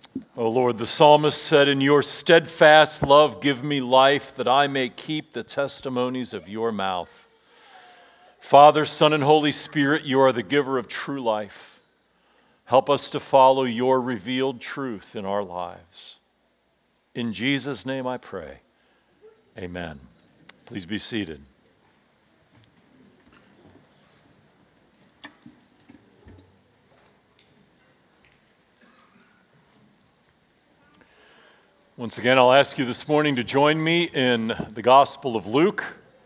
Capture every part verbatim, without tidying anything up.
O Lord, the psalmist said, "In your steadfast love give me life, that I may keep the testimonies of your mouth." Father, Son, and Holy Spirit, you are the giver of true life. Help us to follow your revealed truth in our lives. In Jesus' name I pray. Amen. Please be seated. Once again, I'll ask you this morning to join me in the Gospel of Luke.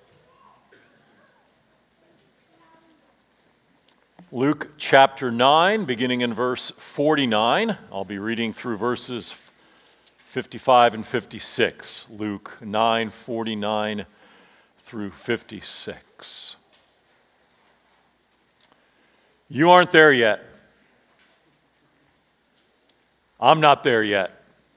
Luke chapter nine, beginning in verse forty-nine. I'll be reading through verses fifty-five and fifty-six. Luke nine, forty-nine through fifty-six. You aren't there yet. I'm not there yet.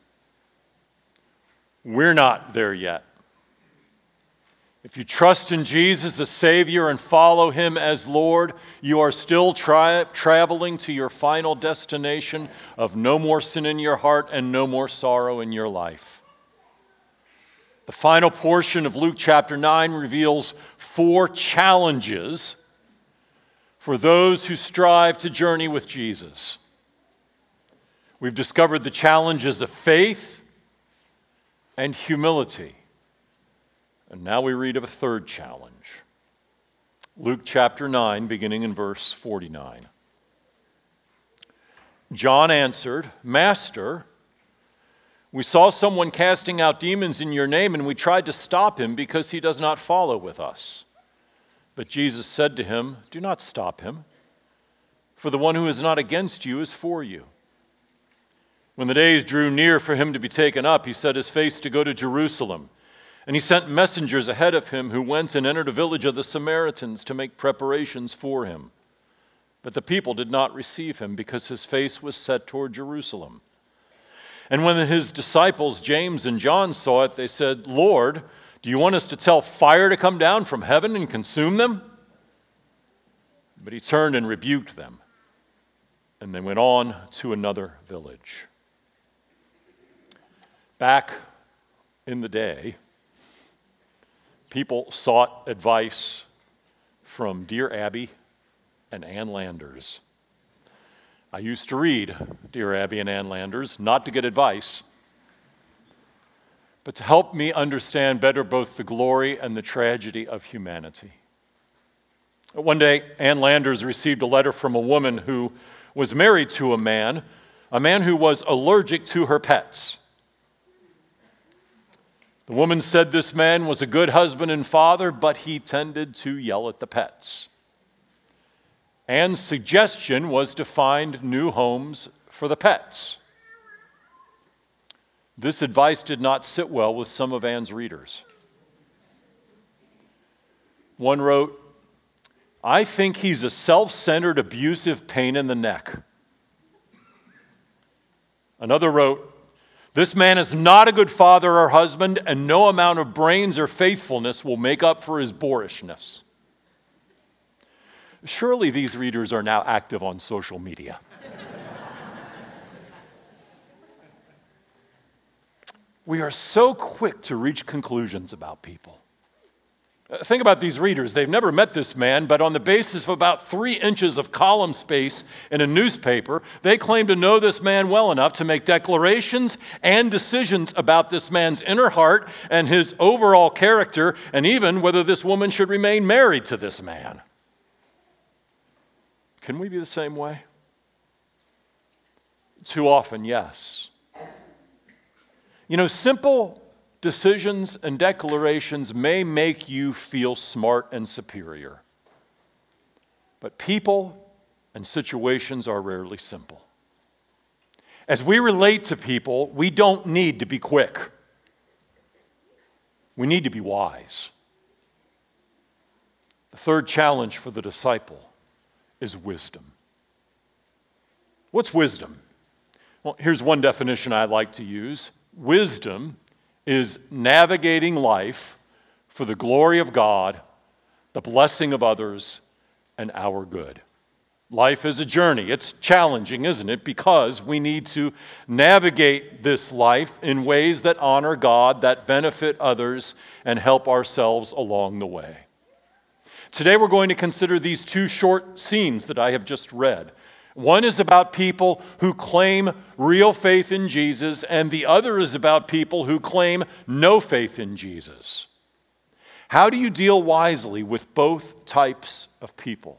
We're not there yet. If you trust in Jesus as Savior and follow Him as Lord, you are still tri- traveling to your final destination of no more sin in your heart and no more sorrow in your life. The final portion of Luke chapter nine reveals four challenges for those who strive to journey with Jesus. We've discovered the challenges of faith and humility. And now we read of a third challenge. Luke chapter nine, beginning in verse forty-nine. John answered, "Master, we saw someone casting out demons in your name, and we tried to stop him because he does not follow with us." But Jesus said to him, "Do not stop him, for the one who is not against you is for you." When the days drew near for him to be taken up, he set his face to go to Jerusalem. And he sent messengers ahead of him who went and entered a village of the Samaritans to make preparations for him. But the people did not receive him because his face was set toward Jerusalem. And when his disciples, James and John, saw it, they said, "Lord, do you want us to tell fire to come down from heaven and consume them?" But he turned and rebuked them. And they went on to another village. Back in the day, people sought advice from Dear Abby and Ann Landers. I used to read Dear Abby and Ann Landers, not to get advice, but to help me understand better both the glory and the tragedy of humanity. One day, Ann Landers received a letter from a woman who was married to a man, a man who was allergic to her pets. The woman said this man was a good husband and father, but he tended to yell at the pets. Ann's suggestion was to find new homes for the pets. This advice did not sit well with some of Ann's readers. One wrote, "I think he's a self-centered, abusive pain in the neck." Another wrote, "This man is not a good father or husband, and no amount of brains or faithfulness will make up for his boorishness." Surely these readers are now active on social media. We are so quick to reach conclusions about people. Think about these readers. They've never met this man, but on the basis of about three inches of column space in a newspaper, they claim to know this man well enough to make declarations and decisions about this man's inner heart and his overall character, and even whether this woman should remain married to this man. Can we be the same way? Too often, yes. You know, simple decisions and declarations may make you feel smart and superior. But people and situations are rarely simple. As we relate to people, we don't need to be quick. We need to be wise. The third challenge for the disciple is wisdom. What's wisdom? Well, here's one definition I like to use. Wisdom is navigating life for the glory of God, the blessing of others, and our good. Life is a journey. It's challenging, isn't it? Because we need to navigate this life in ways that honor God, that benefit others, and help ourselves along the way. Today we're going to consider these two short scenes that I have just read. One is about people who claim real faith in Jesus, and the other is about people who claim no faith in Jesus. How do you deal wisely with both types of people?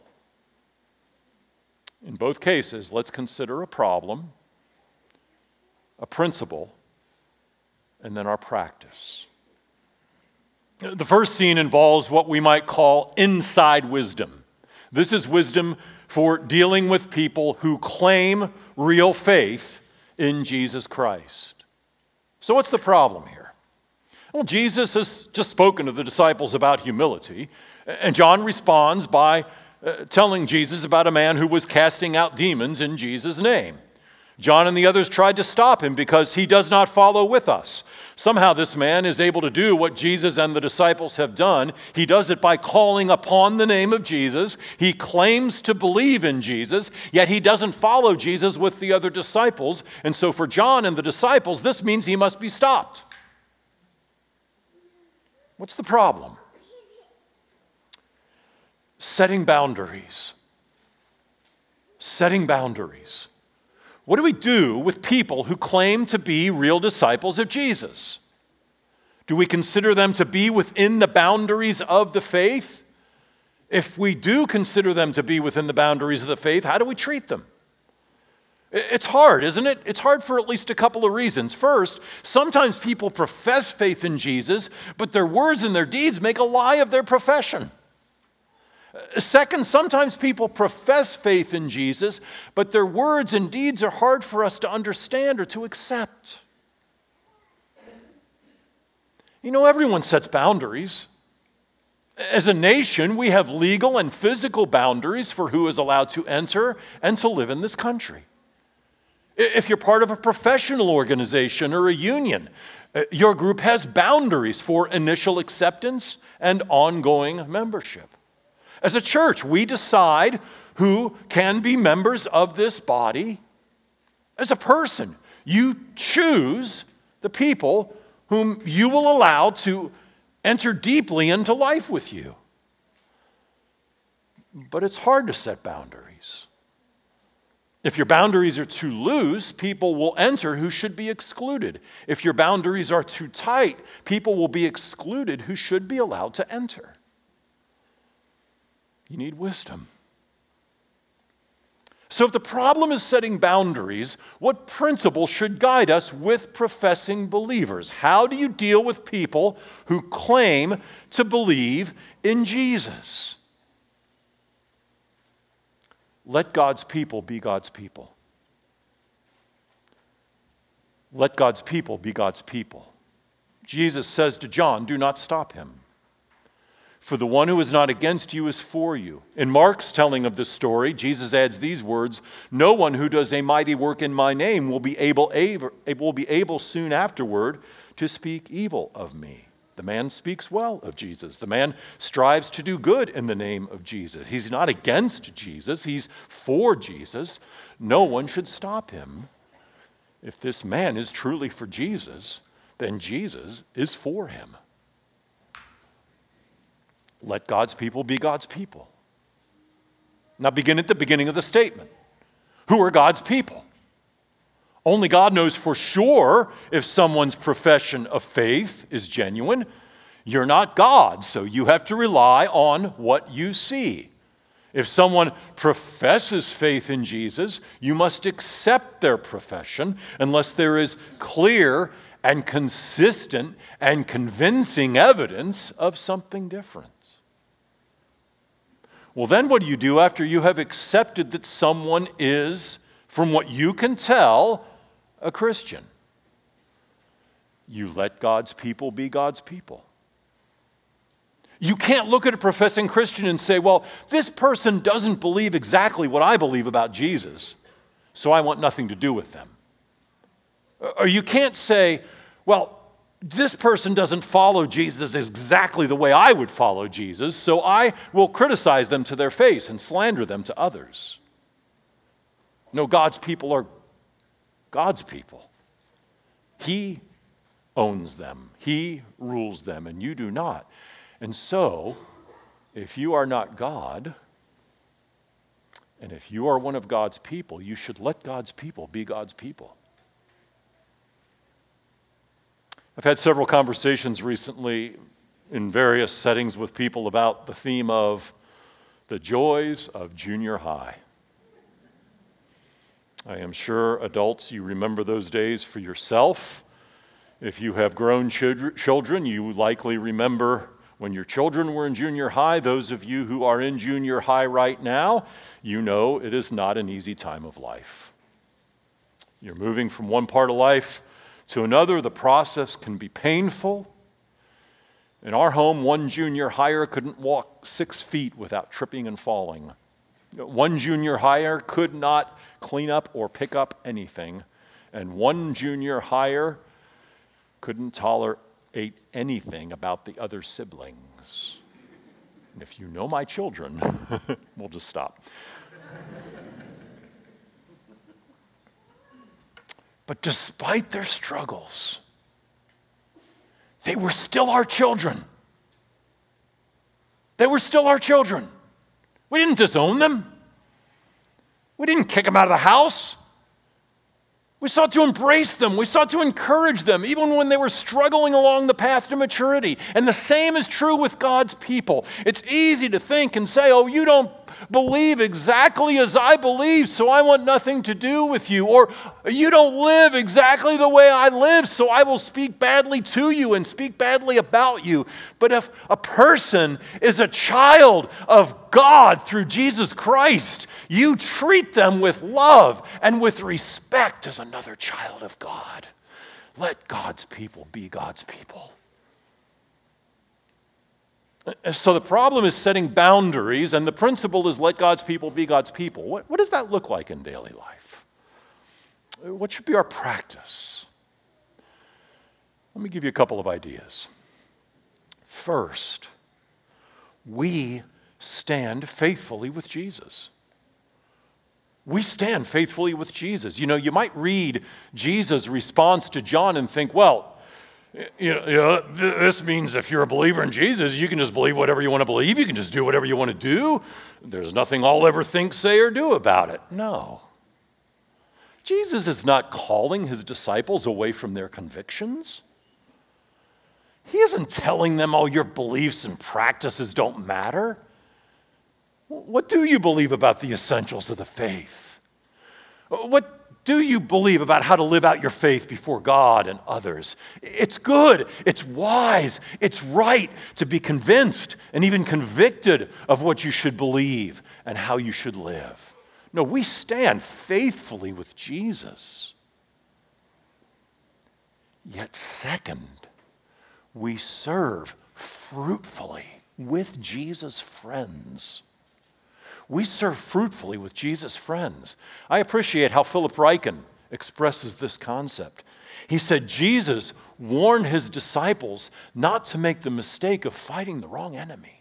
In both cases, let's consider a problem, a principle, and then our practice. The first scene involves what we might call inside wisdom. This is wisdom for dealing with people who claim real faith in Jesus Christ. So what's the problem here? Well, Jesus has just spoken to the disciples about humility, and John responds by uh, telling Jesus about a man who was casting out demons in Jesus' name. John and the others tried to stop him because he does not follow with us. Somehow this man is able to do what Jesus and the disciples have done. He does it by calling upon the name of Jesus. He claims to believe in Jesus, yet he doesn't follow Jesus with the other disciples. And so for John and the disciples, this means he must be stopped. What's the problem? Setting boundaries. Setting boundaries. What do we do with people who claim to be real disciples of Jesus? Do we consider them to be within the boundaries of the faith? If we do consider them to be within the boundaries of the faith, how do we treat them? It's hard, isn't it? It's hard for at least a couple of reasons. First, sometimes people profess faith in Jesus, but their words and their deeds make a lie of their profession. Second, sometimes people profess faith in Jesus, but their words and deeds are hard for us to understand or to accept. You know, everyone sets boundaries. As a nation, we have legal and physical boundaries for who is allowed to enter and to live in this country. If you're part of a professional organization or a union, your group has boundaries for initial acceptance and ongoing membership. As a church, we decide who can be members of this body. As a person, you choose the people whom you will allow to enter deeply into life with you. But it's hard to set boundaries. If your boundaries are too loose, people will enter who should be excluded. If your boundaries are too tight, people will be excluded who should be allowed to enter. You need wisdom. So if the problem is setting boundaries, what principle should guide us with professing believers? How do you deal with people who claim to believe in Jesus? Let God's people be God's people. Let God's people be God's people. Jesus says to John, do not stop him. For the one who is not against you is for you. In Mark's telling of this story, Jesus adds these words, no one who does a mighty work in my name will be able, able, will be able soon afterward to speak evil of me. The man speaks well of Jesus. The man strives to do good in the name of Jesus. He's not against Jesus. He's for Jesus. No one should stop him. If this man is truly for Jesus, then Jesus is for him. Let God's people be God's people. Now begin at the beginning of the statement. Who are God's people? Only God knows for sure if someone's profession of faith is genuine. You're not God, so you have to rely on what you see. If someone professes faith in Jesus, you must accept their profession unless there is clear and consistent and convincing evidence of something different. Well, then what do you do after you have accepted that someone is, from what you can tell, a Christian? You let God's people be God's people. You can't look at a professing Christian and say, well, this person doesn't believe exactly what I believe about Jesus, so I want nothing to do with them. Or you can't say, well, this person doesn't follow Jesus exactly the way I would follow Jesus, so I will criticize them to their face and slander them to others. No, God's people are God's people. He owns them. He rules them, and you do not. And so, if you are not God, and if you are one of God's people, you should let God's people be God's people. I've had several conversations recently in various settings with people about the theme of the joys of junior high. I am sure, adults, you remember those days for yourself. If you have grown children, you likely remember when your children were in junior high. Those of you who are in junior high right now, you know it is not an easy time of life. You're moving from one part of life to another. The process can be painful. In our home, one junior higher couldn't walk six feet without tripping and falling. One junior higher could not clean up or pick up anything. And one junior higher couldn't tolerate anything about the other siblings. And if you know my children, we'll just stop. But despite their struggles, they were still our children. They were still our children. We didn't disown them. We didn't kick them out of the house. We sought to embrace them. We sought to encourage them, even when they were struggling along the path to maturity. And the same is true with God's people. It's easy to think and say, oh, you don't believe exactly as I believe, so I want nothing to do with you. Or you don't live exactly the way I live, so I will speak badly to you and speak badly about you. But if a person is a child of God through Jesus Christ, you treat them with love and with respect as another child of God. Let God's people be God's people. So the problem is setting boundaries, and the principle is let God's people be God's people. What, what does that look like in daily life? What should be our practice? Let me give you a couple of ideas. First, we stand faithfully with Jesus. We stand faithfully with Jesus. You know, you might read Jesus' response to John and think, well, You know, you know, this means if you're a believer in Jesus, you can just believe whatever you want to believe. You can just do whatever you want to do. There's nothing I'll ever think, say, or do about it. No. Jesus is not calling his disciples away from their convictions. He isn't telling them, oh, your beliefs and practices don't matter. What do you believe about the essentials of the faith? What do you believe about how to live out your faith before God and others? It's good, it's wise, it's right to be convinced and even convicted of what you should believe and how you should live. No, we stand faithfully with Jesus. Yet second, we serve fruitfully with Jesus' friends. We serve fruitfully with Jesus' friends. I appreciate how Philip Ryken expresses this concept. He said Jesus warned his disciples not to make the mistake of fighting the wrong enemy.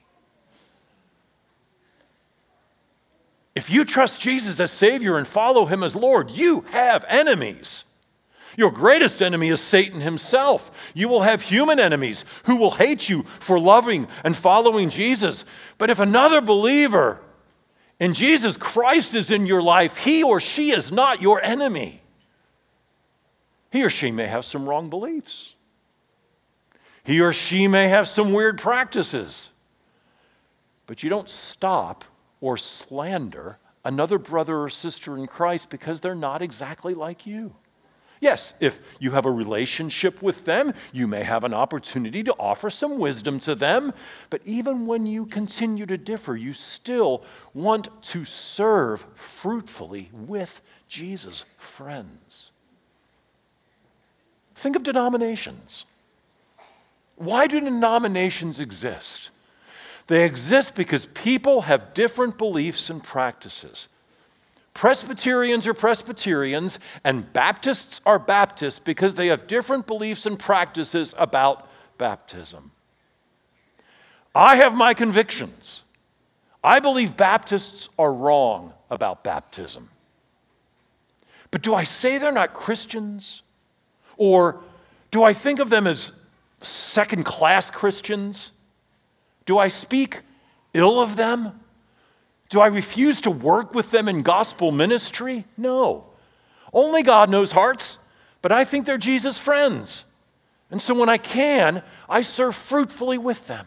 If you trust Jesus as Savior and follow him as Lord, you have enemies. Your greatest enemy is Satan himself. You will have human enemies who will hate you for loving and following Jesus. But if another believer and Jesus Christ is in your life, he or she is not your enemy. He or she may have some wrong beliefs. He or she may have some weird practices. But you don't stop or slander another brother or sister in Christ because they're not exactly like you. Yes, if you have a relationship with them, you may have an opportunity to offer some wisdom to them. But even when you continue to differ, you still want to serve fruitfully with Jesus' friends. Think of denominations. Why do denominations exist? They exist because people have different beliefs and practices. Presbyterians are Presbyterians, and Baptists are Baptists because they have different beliefs and practices about baptism. I have my convictions. I believe Baptists are wrong about baptism. But do I say they're not Christians? Or do I think of them as second-class Christians? Do I speak ill of them? Do I refuse to work with them in gospel ministry? No. Only God knows hearts, but I think they're Jesus' friends. And so when I can, I serve fruitfully with them.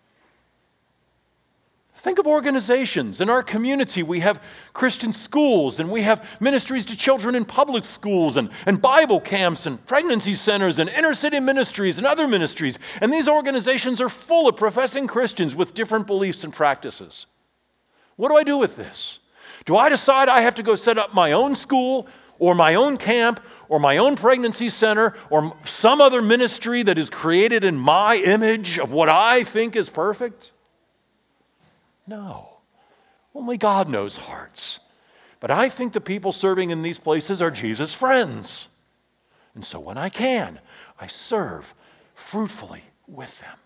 Think of organizations. In our community, we have Christian schools, and we have ministries to children in public schools, and, and Bible camps, and pregnancy centers, and inner city ministries, and other ministries. And these organizations are full of professing Christians with different beliefs and practices. What do I do with this? Do I decide I have to go set up my own school, or my own camp, or my own pregnancy center, or some other ministry that is created in my image of what I think is perfect? No. Only God knows hearts. But I think the people serving in these places are Jesus' friends. And so when I can, I serve fruitfully with them.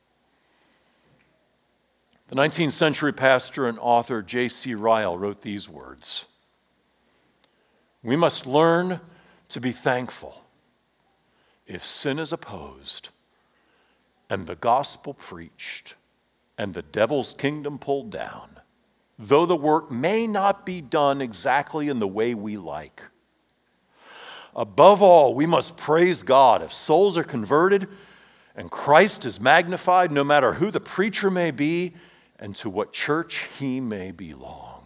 The nineteenth century pastor and author J C Ryle wrote these words: "We must learn to be thankful if sin is opposed and the gospel preached and the devil's kingdom pulled down, though the work may not be done exactly in the way we like. Above all, we must praise God if souls are converted and Christ is magnified, no matter who the preacher may be and to what church he may belong."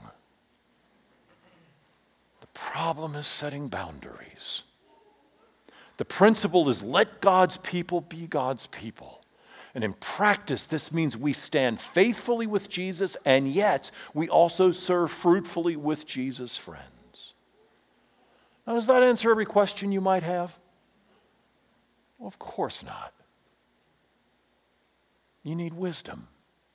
The problem is setting boundaries. The principle is let God's people be God's people. And in practice, this means we stand faithfully with Jesus, and yet we also serve fruitfully with Jesus' friends. Now, does that answer every question you might have? Well, of course not. You need wisdom.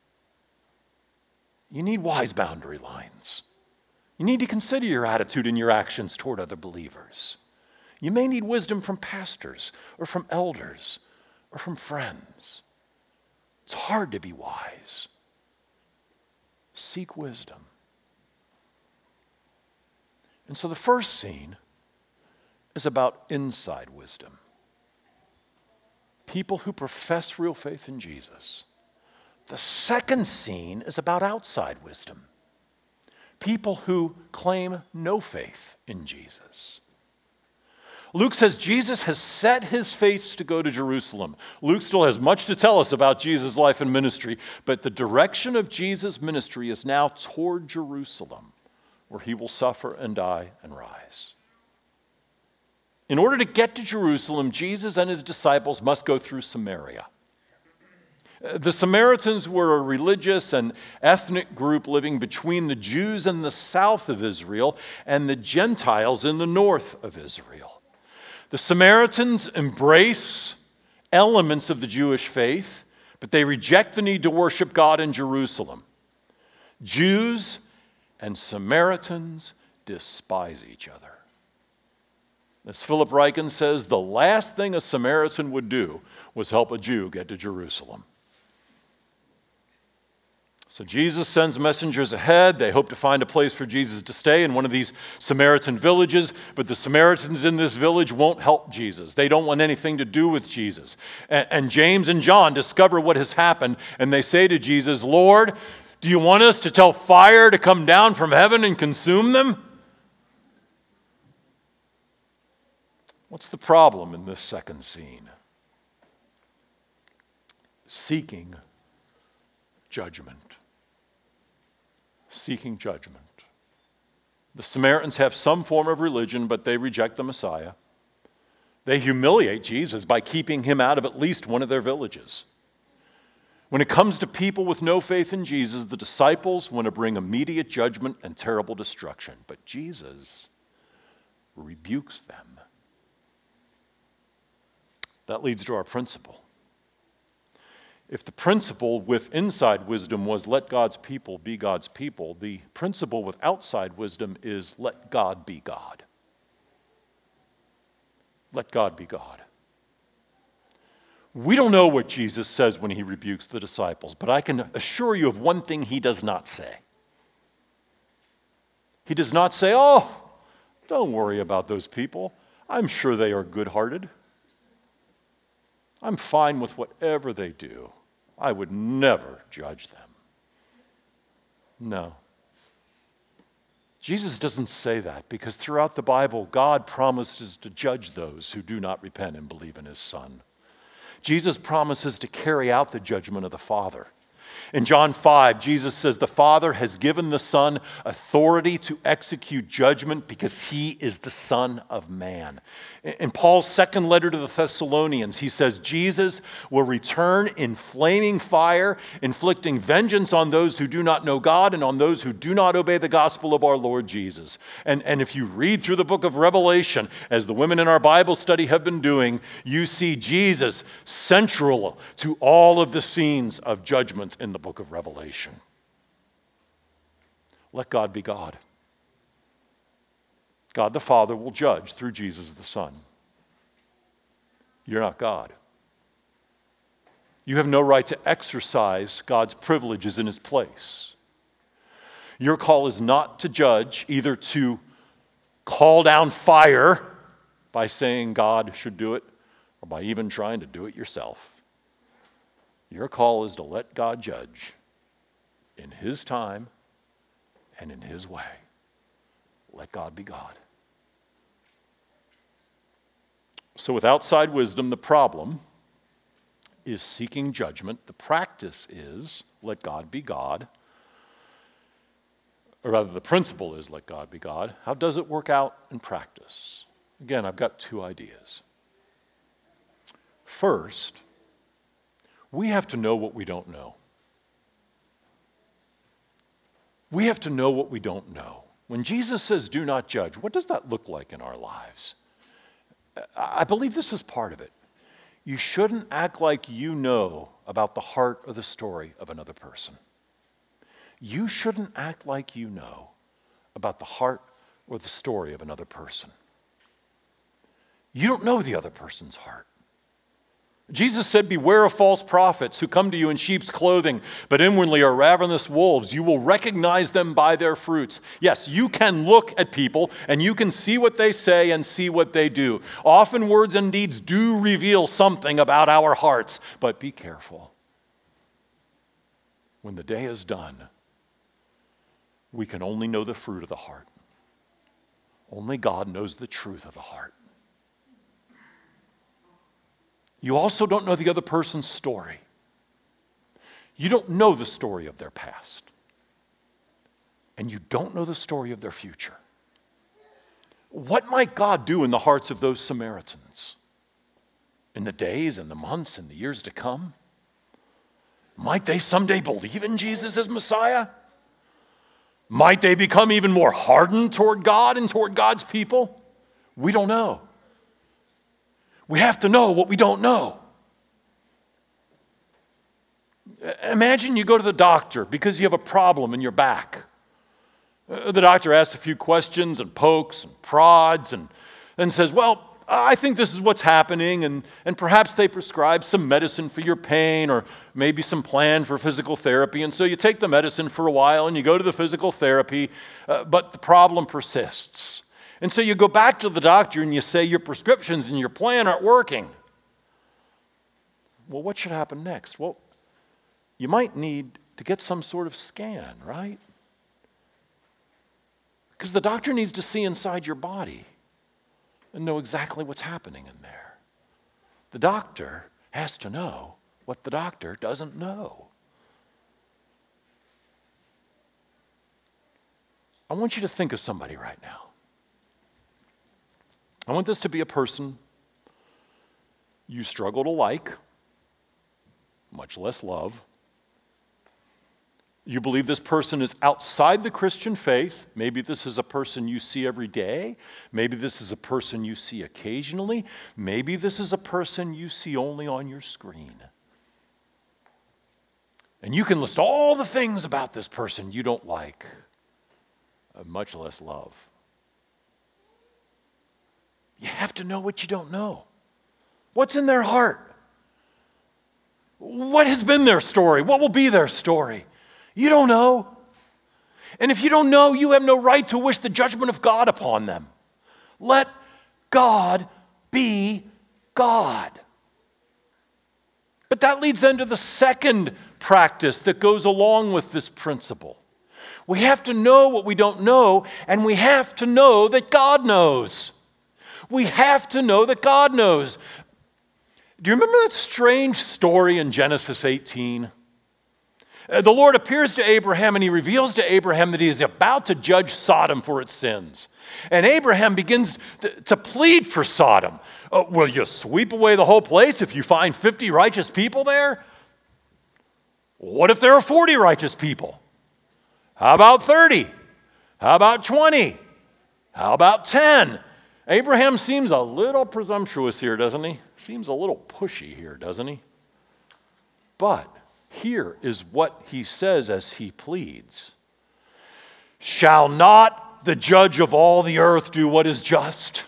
You need wise boundary lines. You need to consider your attitude and your actions toward other believers. You may need wisdom from pastors or from elders or from friends. It's hard to be wise. Seek wisdom. And so the first scene is about inside wisdom. People who profess real faith in Jesus. The second scene is about outside wisdom. People who claim no faith in Jesus. Luke says Jesus has set his face to go to Jerusalem. Luke still has much to tell us about Jesus' life and ministry, but the direction of Jesus' ministry is now toward Jerusalem, where he will suffer and die and rise. In order to get to Jerusalem, Jesus and his disciples must go through Samaria. The Samaritans were a religious and ethnic group living between the Jews in the south of Israel and the Gentiles in the north of Israel. The Samaritans embrace elements of the Jewish faith, but they reject the need to worship God in Jerusalem. Jews and Samaritans despise each other. As Philip Ryken says, the last thing a Samaritan would do was help a Jew get to Jerusalem. So Jesus sends messengers ahead. They hope to find a place for Jesus to stay in one of these Samaritan villages, but the Samaritans in this village won't help Jesus. They don't want anything to do with Jesus. And, and James and John discover what has happened, and they say to Jesus, "Lord, do you want us to tell fire to come down from heaven and consume them?" What's the problem in this second scene? Seeking judgment. Seeking judgment. The Samaritans have some form of religion, but they reject the Messiah. They humiliate Jesus by keeping him out of at least one of their villages. When it comes to people with no faith in Jesus, the disciples want to bring immediate judgment and terrible destruction, but Jesus rebukes them. That leads to our principle. If the principle with inside wisdom was let God's people be God's people, the principle with outside wisdom is let God be God. Let God be God. We don't know what Jesus says when he rebukes the disciples, but I can assure you of one thing he does not say. He does not say, "Oh, Don't worry about those people. I'm sure they are good-hearted. I'm fine with whatever they do. I would never judge them. No. Jesus doesn't say that because throughout the Bible, God promises to judge those who do not repent and believe in his Son. Jesus promises to carry out the judgment of the Father. In John five, Jesus says the Father has given the Son authority to execute judgment because he is the Son of Man. In Paul's second letter to the Thessalonians, he says Jesus will return in flaming fire, inflicting vengeance on those who do not know God and on those who do not obey the gospel of our Lord Jesus. And, and if you read through the book of Revelation, as the women in our Bible study have been doing, you see Jesus central to all of the scenes of judgments in the book of Revelation. Let God be God. God the Father will judge through Jesus the Son. You're not God. You have no right to exercise God's privileges in his place. Your call is not to judge, either to call down fire by saying God should do it, or by even trying to do it yourself. Your call is to let God judge in his time and in his way. Let God be God. So with outside wisdom, the problem is seeking judgment. The practice is let God be God. Or rather, the principle is let God be God. How does it work out in practice? Again, I've got two ideas. First, we have to know what we don't know. We have to know what we don't know. When Jesus says, do not judge, what does that look like in our lives? I believe this is part of it. You shouldn't act like you know about the heart or the story of another person. You shouldn't act like you know about the heart or the story of another person. You don't know the other person's heart. Jesus said, beware of false prophets who come to you in sheep's clothing, but inwardly are ravenous wolves. You will recognize them by their fruits. Yes, you can look at people and you can see what they say and see what they do. Often words and deeds do reveal something about our hearts, but be careful. When the day is done, we can only know the fruit of the heart. Only God knows the truth of the heart. You also don't know the other person's story. You don't know the story of their past. And you don't know the story of their future. What might God do in the hearts of those Samaritans in the days and the months and the years to come? Might they someday believe in Jesus as Messiah? Might they become even more hardened toward God and toward God's people? We don't know. We have to know what we don't know. Imagine you go to the doctor because you have a problem in your back. The doctor asks a few questions and pokes and prods and then says, well, I think this is what's happening, and, and perhaps they prescribe some medicine for your pain or maybe some plan for physical therapy. And so you take the medicine for a while and you go to the physical therapy, uh, but the problem persists. And so you go back to the doctor and you say your prescriptions and your plan aren't working. Well, what should happen next? Well, you might need to get some sort of scan, right? Because the doctor needs to see inside your body and know exactly what's happening in there. The doctor has to know what the doctor doesn't know. I want you to think of somebody right now. I want this to be a person you struggle to like, much less love. You believe this person is outside the Christian faith. Maybe this is a person you see every day. Maybe this is a person you see occasionally. Maybe this is a person you see only on your screen. And you can list all the things about this person you don't like, much less love. You have to know what you don't know. What's in their heart? What has been their story? What will be their story? You don't know. And if you don't know, you have no right to wish the judgment of God upon them. Let God be God. But that leads then to the second practice that goes along with this principle. We have to know what we don't know, and we have to know that God knows. We have to know that God knows. Do you remember that strange story in Genesis eighteen? The Lord appears to Abraham and he reveals to Abraham that he is about to judge Sodom for its sins. And Abraham begins to, to plead for Sodom. Uh, will you sweep away the whole place if you find fifty righteous people there? What if there are forty righteous people? How about thirty? How about twenty? How about ten? Abraham seems a little presumptuous here, doesn't he? Seems a little pushy here, doesn't he? But here is what he says as he pleads. Shall not the judge of all the earth do what is just?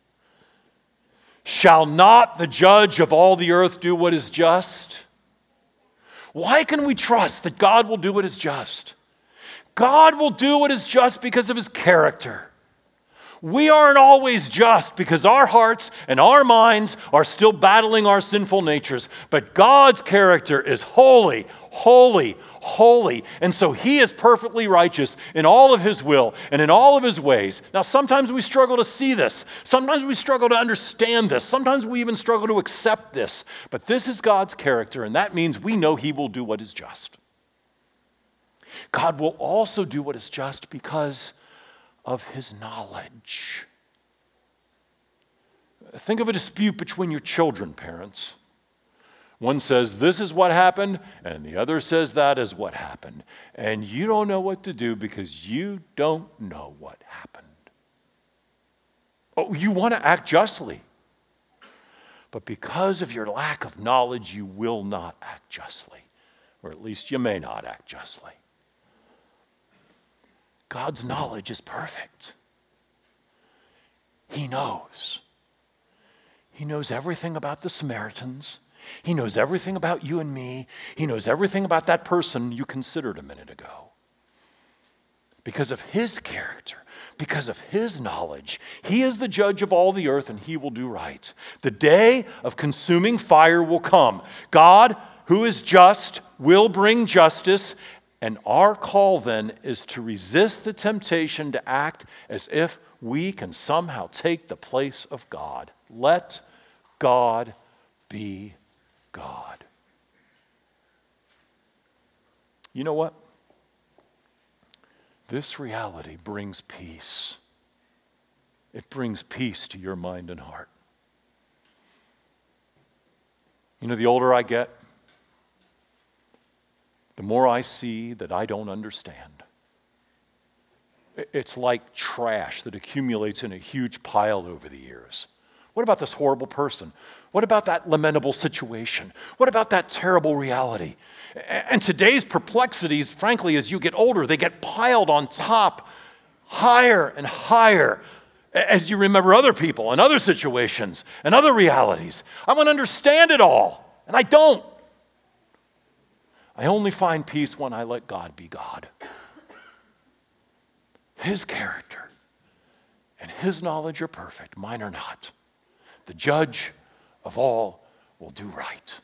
Shall not the judge of all the earth do what is just? Why can we trust that God will do what is just? God will do what is just because of his character. We aren't always just because our hearts and our minds are still battling our sinful natures. But God's character is holy, holy, holy. And so he is perfectly righteous in all of his will and in all of his ways. Now, sometimes we struggle to see this. Sometimes we struggle to understand this. Sometimes we even struggle to accept this. But this is God's character, and that means we know he will do what is just. God will also do what is just because of his knowledge. Think of a dispute between your children, parents. One says, this is what happened, and the other says that is what happened. And you don't know what to do because you don't know what happened. Oh, you want to act justly. But because of your lack of knowledge, you will not act justly. Or at least you may not act justly. God's knowledge is perfect. He knows. He knows everything about the Samaritans. He knows everything about you and me. He knows everything about that person you considered a minute ago. Because of his character, because of his knowledge, he is the judge of all the earth and he will do right. The day of consuming fire will come. God, who is just, will bring justice. And our call then is to resist the temptation to act as if we can somehow take the place of God. Let God be God. You know what? This reality brings peace. It brings peace to your mind and heart. You know, the older I get, the more I see that I don't understand. It's like trash that accumulates in a huge pile over the years. What about this horrible person? What about that lamentable situation? What about that terrible reality? And today's perplexities, frankly, as you get older, they get piled on top higher and higher as you remember other people and other situations and other realities. I want to understand it all, and I don't. I only find peace when I let God be God. His character and his knowledge are perfect. Mine are not. The judge of all will do right.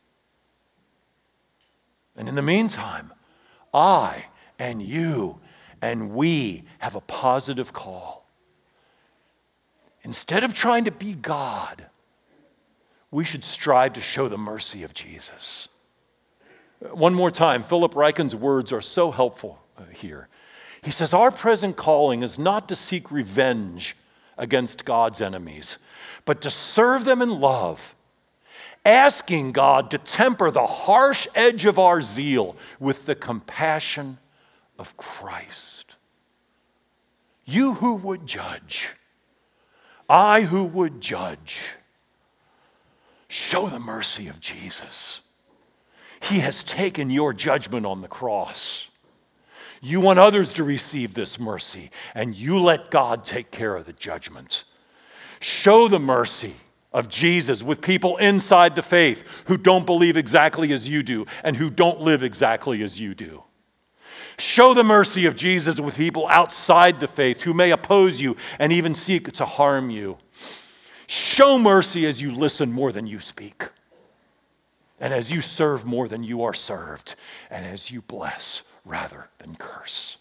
And in the meantime, I and you and we have a positive call. Instead of trying to be God, we should strive to show the mercy of Jesus. One more time, Philip Ryken's words are so helpful here. He says, our present calling is not to seek revenge against God's enemies, but to serve them in love, asking God to temper the harsh edge of our zeal with the compassion of Christ. You who would judge, I who would judge, show the mercy of Jesus. He has taken your judgment on the cross. You want others to receive this mercy, and you let God take care of the judgment. Show the mercy of Jesus with people inside the faith who don't believe exactly as you do and who don't live exactly as you do. Show the mercy of Jesus with people outside the faith who may oppose you and even seek to harm you. Show mercy as you listen more than you speak, and as you serve more than you are served, and as you bless rather than curse.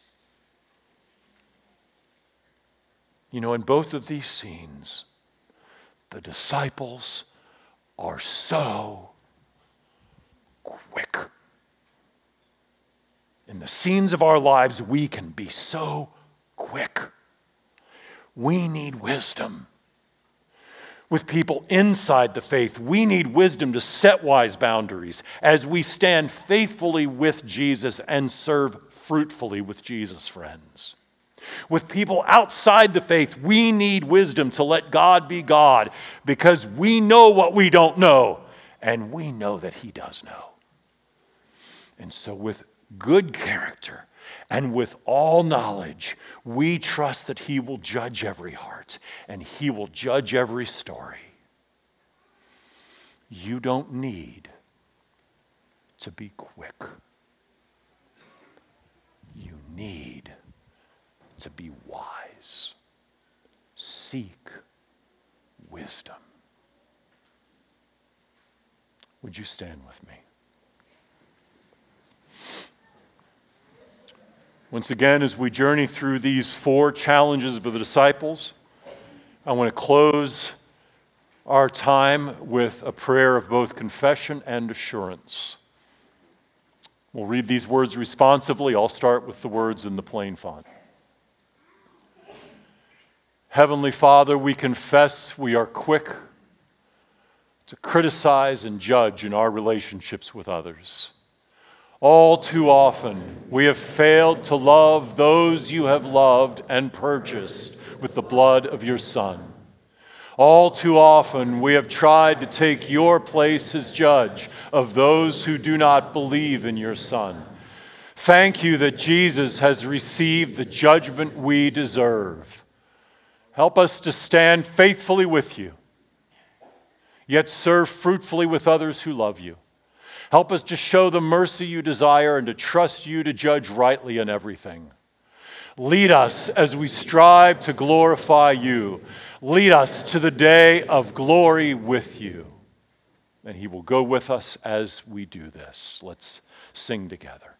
You know, in both of these scenes, the disciples are so quick. In the scenes of our lives, we can be so quick. We need wisdom. With people inside the faith, we need wisdom to set wise boundaries as we stand faithfully with Jesus and serve fruitfully with Jesus' friends. With people outside the faith, we need wisdom to let God be God because we know what we don't know, and we know that He does know. And so with good character and with all knowledge, we trust that He will judge every heart and He will judge every story. You don't need to be quick. You need to be wise. Seek wisdom. Would you stand with me? Once again, as we journey through these four challenges of the disciples, I want to close our time with a prayer of both confession and assurance. We'll read these words responsively. I'll start with the words in the plain font. Heavenly Father, we confess we are quick to criticize and judge in our relationships with others. All too often, we have failed to love those you have loved and purchased with the blood of your Son. All too often, we have tried to take your place as judge of those who do not believe in your Son. Thank you that Jesus has received the judgment we deserve. Help us to stand faithfully with you, yet serve fruitfully with others who love you. Help us to show the mercy you desire and to trust you to judge rightly in everything. Lead us as we strive to glorify you. Lead us to the day of glory with you. And He will go with us as we do this. Let's sing together.